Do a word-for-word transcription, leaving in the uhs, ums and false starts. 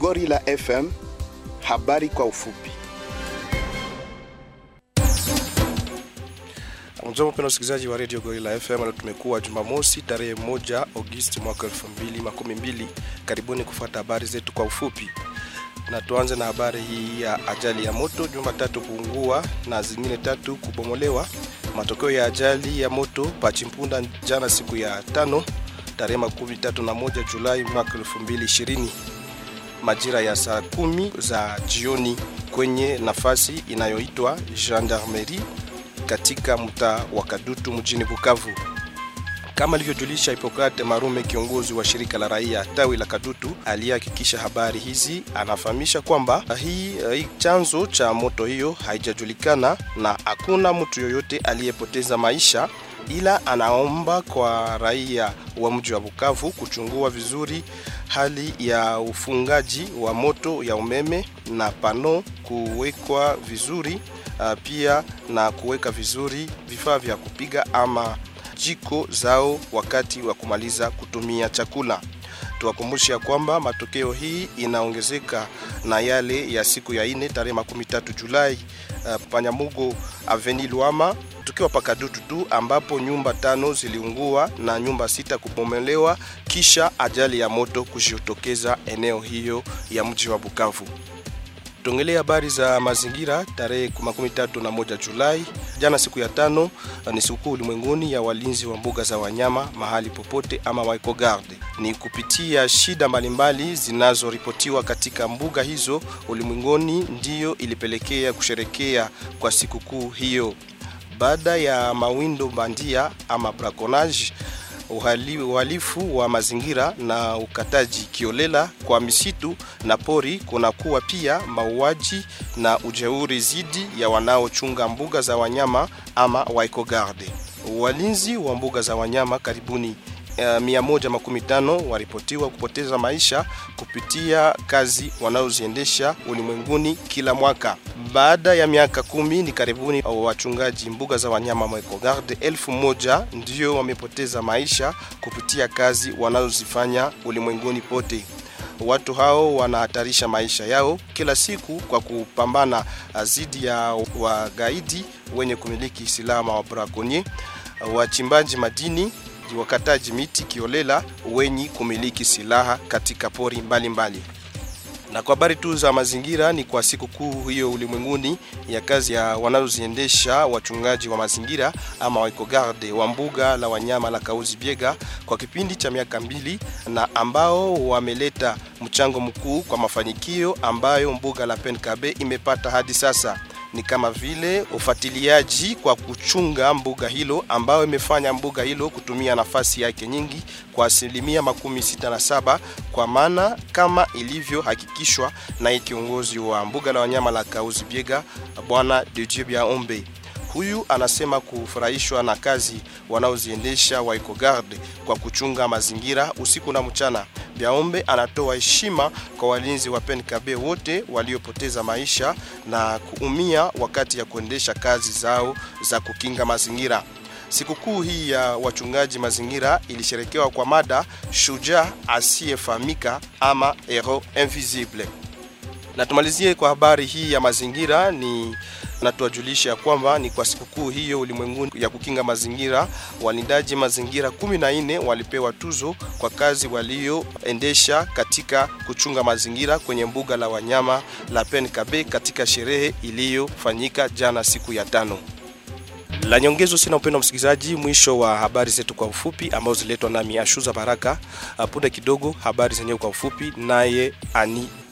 Gorilla F M, habari kwa ufupi. Mjomba mpendwa msikilizaji wa Radio Gorilla F M, leo tumekuwa Jumamosi tarehe moja Agosti mwaka elfu mbili makumi mbili. Karibuni kufuata habari zetu kwa ufupi. Na tuanze na habari hii ya ajali ya moto, nyumba tatu kuungua na zingine tatu kubomolewa. Matokeo ya ajali ya moto Pachimpunda jana siku ya tano tarehe makumi tatu na moja Julai mwaka elfu mbili ishirini, majira ya saa kumi za jioni kwenye nafasi inayoitwa Gendarmerie katika mtaa wa Kadutu mjini Bukavu. Kama alivyojulisha Hippocrate Marume, kiongozi wa shirika la raia tawi la Kadutu, aliyehakikisha habari hizi, anafahamisha kwamba hii, hii chanzo cha moto hiyo haijajulikana na hakuna mtu yoyote aliyepoteza maisha, ila anaomba kwa raia wa mji wa Bukavu kuchungua vizuri hali ya ufungaji wa moto ya umeme na pano kuwekwa vizuri, uh, pia na kuweka vizuri vifaa vya kupiga ama jiko zao wakati wa kumaliza kutumia chakula. Tuwakumbusha kwamba matokeo hii inaongezeka na yale ya siku ya ine tarehe makumi tatu Julai, uh, Panyamugo Avenue Luama tukiwa Pakadutu tu, ambapo nyumba tano ziliungua na nyumba sita kubomolewa kisha ajali ya moto kujitokeza eneo hiyo ya mji wa Bukavu. Tuongelee habari za mazingira. Tarehe makumi tatu na moja Julai jana siku ya tano ni siku ulimwenguni ya walinzi wa mbuga za wanyama mahali popote ama EcoGarde. Ni kupitia shida mbalimbali zinazoripotiwa katika mbuga hizo ulimwenguni ndiyo ilipelekea kusherekea kwa siku kuu hiyo. Baada ya mawindo bandia ama braconnage, uhalifu wa mazingira na ukataji kiolela kwa misitu na pori, kuna kuwa pia mauaji na ujeuri zidi ya wanaochunga mbuga za wanyama ama EcoGarde. Walinzi wa mbuga za wanyama karibuni Uh, mia moja makumi tano waripotiwa kupoteza maisha kupitia kazi wanaoziendesha ulimwenguni kila mwaka. Baada ya miaka kumi ni karibuni wachungaji mbuga za wanyama wa EcoGarde elfu moja ndio wamepoteza maisha kupitia kazi wanazozifanya ulimwenguni pote. Watu hao wanahatarisha maisha yao kila siku kwa kupambana dhidi ya wagaidi wenye kumiliki silaha wa braconnier, wachimbaji madini, wakataji miti kiolela wenye kumiliki silaha katika pori mbalimbali. Na kwa habari tu za mazingira, ni kwa siku kuu hiyo ulimwenguni ya kazi ya wanaoziendesha wachungaji wa mazingira ama EcoGarde wa mbuga la wanyama la Kahuzi-Biega kwa kipindi cha miaka mbili, na ambao wameleta mchango mkuu kwa mafanikio ambayo mbuga la Penkabe imepata hadi sasa. Ni kama vile ufuatiliaji kwa kuchunga mbuga hilo ambao imefanya mbuga hilo kutumia nafasi yake nyingi kwa asilimia makumi sita na saba, kwa maana kama ilivyo hakikishwa na kiongozi wa mbuga la wanyama la Kahuzi-Biega Bwana Didier Biaombe. Huyu anasema kufurahishwa na kazi wanaoziendesha wa EcoGarde kwa kuchunga mazingira usiku na mchana. Biaombe anatoa heshima kwa walinzi wa Penkabe wote waliopoteza maisha na kuumia wakati ya kuendesha kazi zao za kukinga mazingira. Sikukuu hii ya wachungaji mazingira ilisherekewa kwa mada shujaa asiyefahamika ama hero invisible. Na tumalizie kwa habari hii ya mazingira, ni natuajulisha kwamba ni kwa sikukuu hiyo ulimwenguni ya kukinga mazingira, walindaji mazingira kumi na nne walipewa tuzo kwa kazi walioendesha katika kuchunga mazingira kwenye mbuga la wanyama la Penkabe katika sherehe iliyofanyika jana siku ya tano. La nyongezo sina upendo msikilizaji, mwisho wa habari zetu kwa ufupi ambazo ziletwa nami Ashuza Baraka. Punde kidogo habari zenyewe kwa ufupi naye Ani